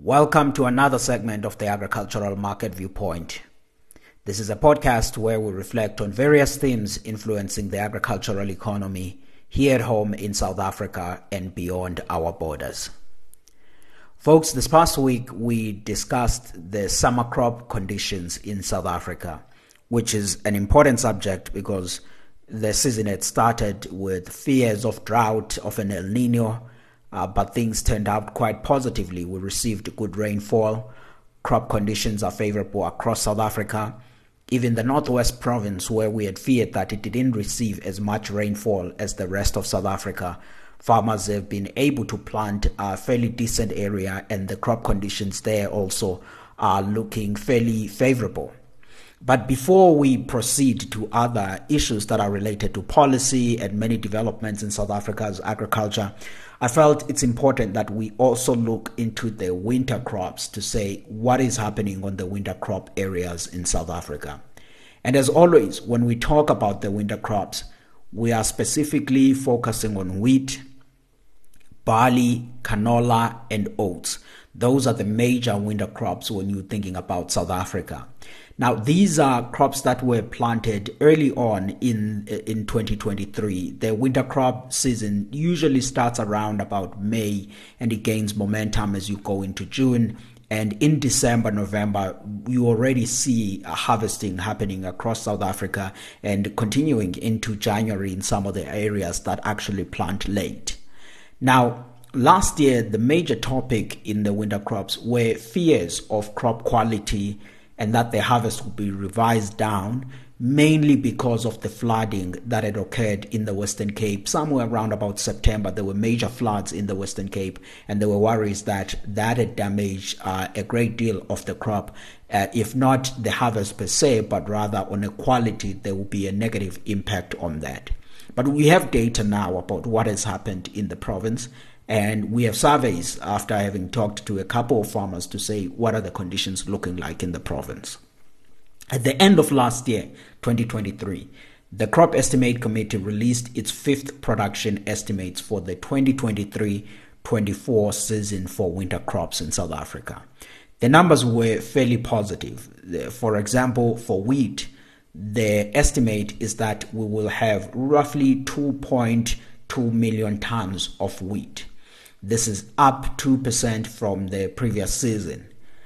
Welcome to another segment of the Agricultural Market Viewpoint. This is a podcast where we reflect on various themes influencing the agricultural economy here at home in South Africa and beyond our borders. Folks, this past week we discussed the summer crop conditions in South Africa, which is an important subject because the season had started with fears of drought, of an El Nino, but things turned out quite positively. We received good rainfall. Crop conditions are favorable across South Africa. Even the Northwest province, where we had feared that it didn't receive as much rainfall as the rest of South Africa, farmers have been able to plant a fairly decent area, and the crop conditions there also are looking fairly favorable. But before we proceed to other issues that are related to policy and many developments in South Africa's agriculture, I felt it's important that we also look into the winter crops to say what is happening on the winter crop areas in South Africa. And as always, when we talk about the winter crops, we are specifically focusing on wheat, barley, canola, and oats. Those are the major winter crops when you're thinking about South Africa. Now, these are crops that were planted early on in 2023. The winter crop season usually starts around about May, and it gains momentum as you go into June. And in December, November, you already see harvesting happening across South Africa and continuing into January in some of the areas that actually plant late. Now, last year, the major topic in the winter crops were fears of crop quality and that the harvest would be revised down, mainly because of the flooding that had occurred in the Western Cape. Somewhere around about September, there were major floods in the Western Cape, and there were worries that that had damaged a great deal of the crop. If not the harvest per se, but rather on a quality, there will be a negative impact on that. But we have data now about what has happened in the province, and we have surveys after having talked to a couple of farmers to say what are the conditions looking like in the province. At the end of last year, 2023, the Crop Estimate Committee released its fifth production estimates for the 2023-24 season for winter crops in South Africa. The numbers were fairly positive. For example, for wheat, the estimate is that we will have roughly 2.2 million tons of wheat. This is up 2% from the previous season.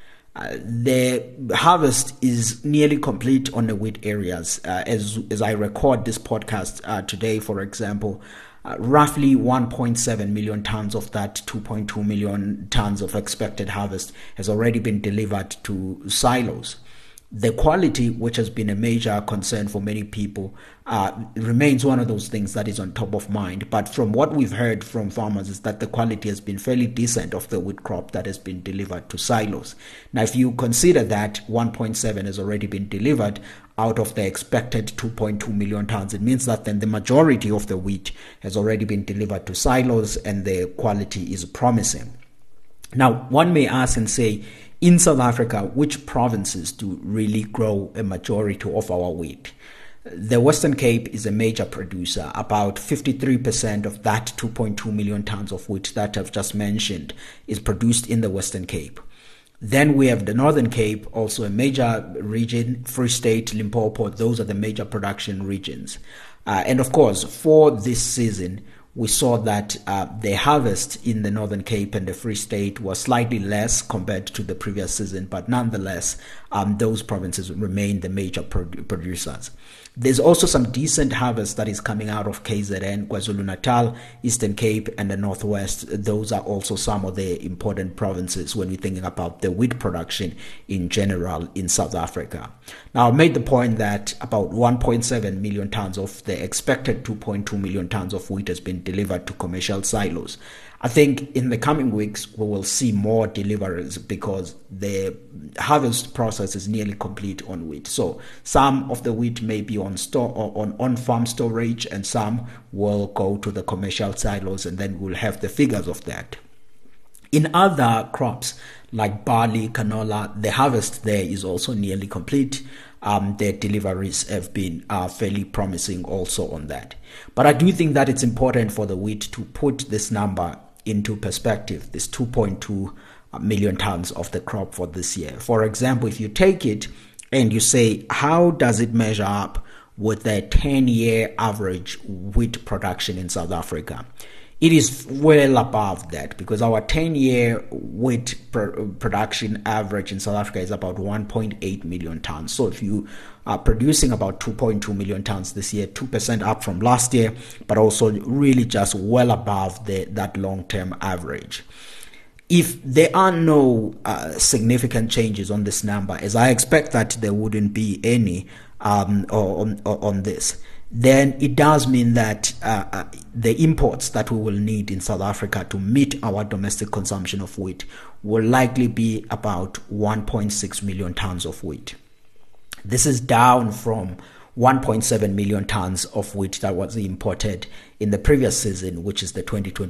The harvest is nearly complete on the wheat areas. As I record this podcast today, for example, roughly 1.7 million tons of that 2.2 million tons of expected harvest has already been delivered to silos. The quality, which has been a major concern for many people, remains one of those things that is on top of mind. But from what we've heard from farmers is that the quality has been fairly decent of the wheat crop that has been delivered to silos. Now, if you consider that 1.7 has already been delivered out of the expected 2.2 million tons, it means that then the majority of the wheat has already been delivered to silos and the quality is promising. Now, one may ask and say, in South Africa, which provinces do really grow a majority of our wheat? The Western Cape is a major producer. About 53% of that 2.2 million tons of wheat that I've just mentioned is produced in the Western Cape. Then we have the Northern Cape, also a major region, Free State, Limpopo. Those are the major production regions. And of course, for this season, we saw that the harvest in the Northern Cape and the Free State was slightly less compared to the previous season, but nonetheless, those provinces remain the major producers. There's also some decent harvest that is coming out of KZN, KwaZulu-Natal, Eastern Cape, and the Northwest. Those are also some of the important provinces when we're thinking about the wheat production in general in South Africa. Now, I made the point that about 1.7 million tons of the expected 2.2 million tons of wheat has been delivered to commercial silos. I think in the coming weeks, we will see more deliveries because the harvest process is nearly complete on wheat. So some of the wheat may be on store or on farm storage, and some will go to the commercial silos, and then we'll have the figures of that. In other crops like barley, canola, the harvest there is also nearly complete. Their deliveries have been fairly promising also on that. But I do think that it's important for the wheat to put this number into perspective, this 2.2 million tons of the crop for this year. For example, if you take it and you say, how does it measure up with the 10-year average wheat production in South Africa? It is well above that, because our 10-year wheat production average in South Africa is about 1.8 million tons. So if you are producing about 2.2 million tons this year, 2% up from last year, but also really just well above that long-term average. If there are no significant changes on this number, as I expect that there wouldn't be any on this, then it does mean that the imports that we will need in South Africa to meet our domestic consumption of wheat will likely be about 1.6 million tons of wheat. This is down from 1.7 million tons of wheat that was imported in the previous season, which is the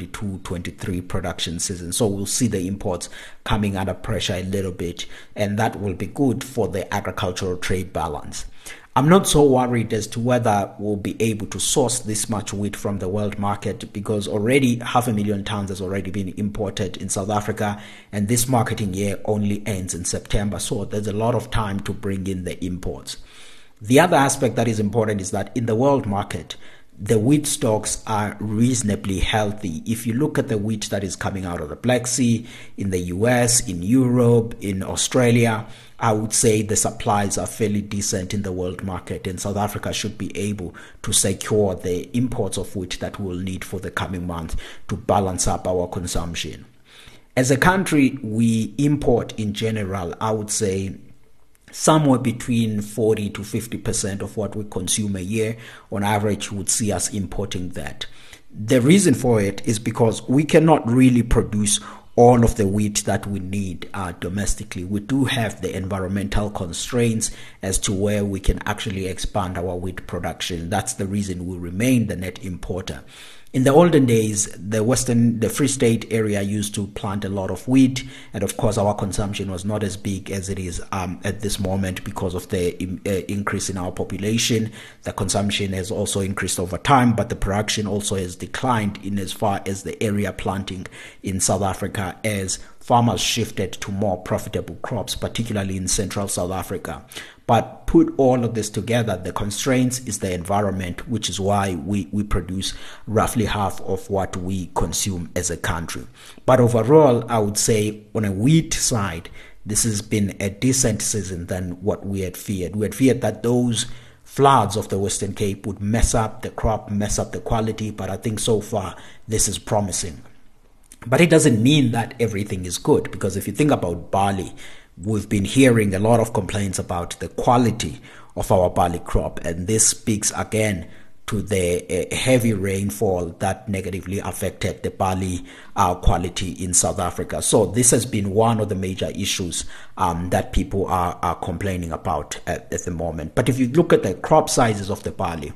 2022-23 production season. So we'll see the imports coming under pressure a little bit, and that will be good for the agricultural trade balance. I'm not so worried as to whether we'll be able to source this much wheat from the world market, because already 500,000 tons has already been imported in South Africa, and this marketing year only ends in September. So there's a lot of time to bring in the imports. The other aspect that is important is that in the world market, the wheat stocks are reasonably healthy. If you look at the wheat that is coming out of the Black Sea, in the US, in Europe, in Australia, I would say the supplies are fairly decent in the world market, and South Africa should be able to secure the imports of wheat that we'll need for the coming month to balance up our consumption. As a country, we import in general, I would say, somewhere between 40 to 50% of what we consume a year. On average, would see us importing that. The reason for it is because we cannot really produce all of the wheat that we need domestically. We do have the environmental constraints as to where we can actually expand our wheat production. That's the reason we remain the net importer. In the olden days, the Free State area used to plant a lot of wheat, and of course our consumption was not as big as it is at this moment because of the increase in our population. The consumption has also increased over time, but the production also has declined in as far as the area planting in South Africa, as farmers shifted to more profitable crops, particularly in central South Africa. But put all of this together, the constraints is the environment, which is why we produce roughly half of what we consume as a country. But overall, I would say on a wheat side, this has been a decent season than what we had feared. We had feared that those floods of the Western Cape would mess up the crop, mess up the quality, but I think so far this is promising. But it doesn't mean that everything is good, because if you think about barley, we've been hearing a lot of complaints about the quality of our barley crop, and this speaks again to the heavy rainfall that negatively affected the barley quality in South Africa. So this has been one of the major issues that people are complaining about at the moment. But if you look at the crop sizes of the barley,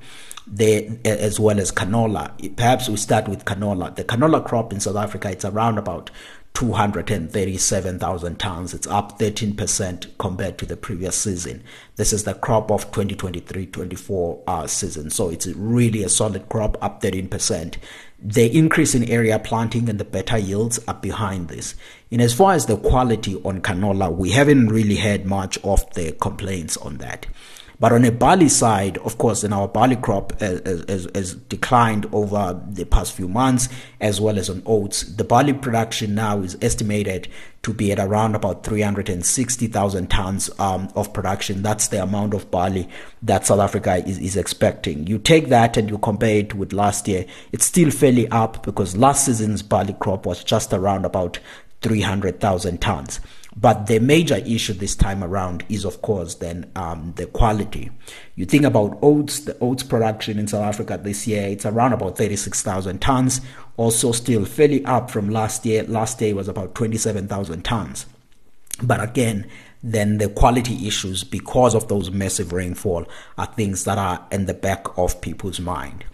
as well as canola, perhaps we start with canola. The canola crop in South Africa, it's around about 237,000 tons. It's up 13% compared to the previous season. This is the crop of 2023-24 season. So it's really a solid crop, up 13%. The increase in area planting and the better yields are behind this. And as far as the quality on canola, we haven't really had much of the complaints on that. But on a barley side, of course, then our barley crop has declined over the past few months, as well as on oats. The barley production now is estimated to be at around about 360,000 tons of production. That's the amount of barley that South Africa is expecting. You take that and you compare it with last year, it's still fairly up, because last season's barley crop was just around about 300,000 tons. But the major issue this time around is, of course, then the quality. You think about oats, the oats production in South Africa this year, it's around about 36,000 tons, also still fairly up from last year. Last year was about 27,000 tons. But again, then the quality issues, because of those massive rainfall, are things that are in the back of people's mind.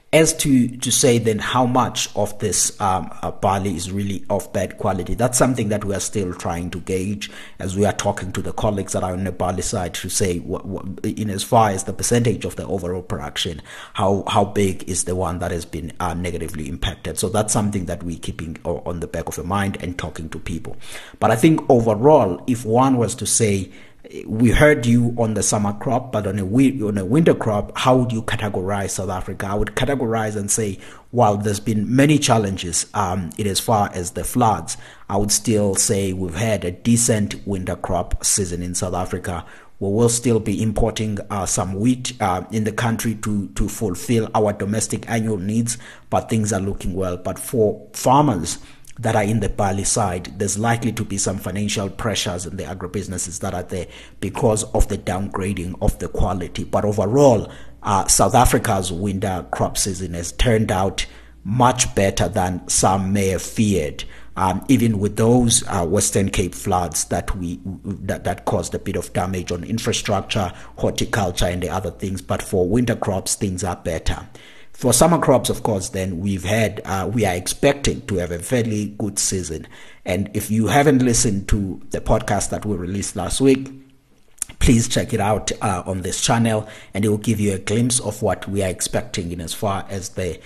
As to say then how much of this barley is really of bad quality, that's something that we are still trying to gauge as we are talking to the colleagues that are on the barley side to say what in as far as the percentage of the overall production, how big is the one that has been negatively impacted. So that's something that we're keeping on the back of your mind and talking to people. But I think overall, if one was to say, we heard you on the summer crop, but on a winter crop, how would you categorize South Africa? I would categorize and say, while there's been many challenges in as far as the floods, I would still say we've had a decent winter crop season in South Africa. We will still be importing some wheat in the country to fulfill our domestic annual needs, but things are looking well. But for farmers that are in the barley side, there's likely to be some financial pressures in the agribusinesses that are there because of the downgrading of the quality. But overall, South Africa's winter crop season has turned out much better than some may have feared. Even with those Western Cape floods that caused a bit of damage on infrastructure, horticulture, and the other things. But for winter crops, things are better. For summer crops, of course, then we are expecting to have a fairly good season. And if you haven't listened to the podcast that we released last week, please check it out on this channel, and it will give you a glimpse of what we are expecting in as far as the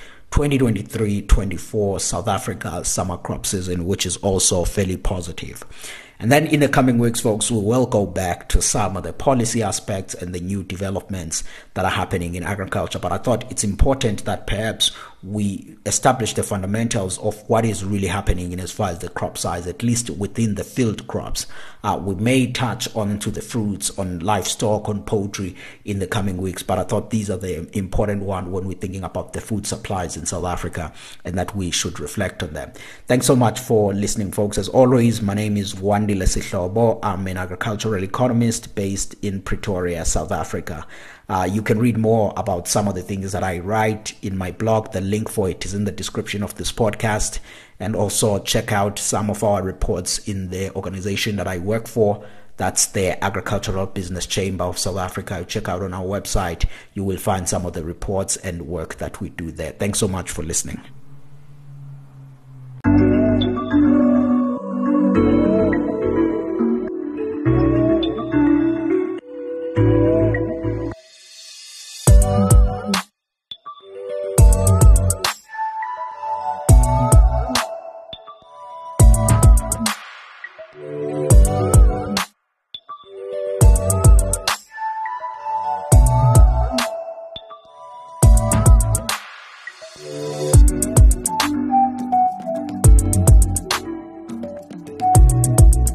2023-24 South Africa summer crop season, which is also fairly positive. And then in the coming weeks, folks, we will go back to some of the policy aspects and the new developments that are happening in agriculture. But I thought it's important that perhaps we establish the fundamentals of what is really happening in as far as the crop size, at least within the field crops. We may touch on to the fruits, on livestock, on poultry in the coming weeks, but I thought these are the important ones when we're thinking about the food supplies in South Africa, and that we should reflect on them. Thanks so much for listening, folks. As always, my name is Wandile Sihlobo. I'm an agricultural economist based in Pretoria, South Africa. You can read more about some of the things that I write in my blog. The link for it is in the description of this podcast. And also check out some of our reports in the organization that I work for. That's the Agricultural Business Chamber of South Africa. Check out on our website. You will find some of the reports and work that we do there. Thanks so much for listening.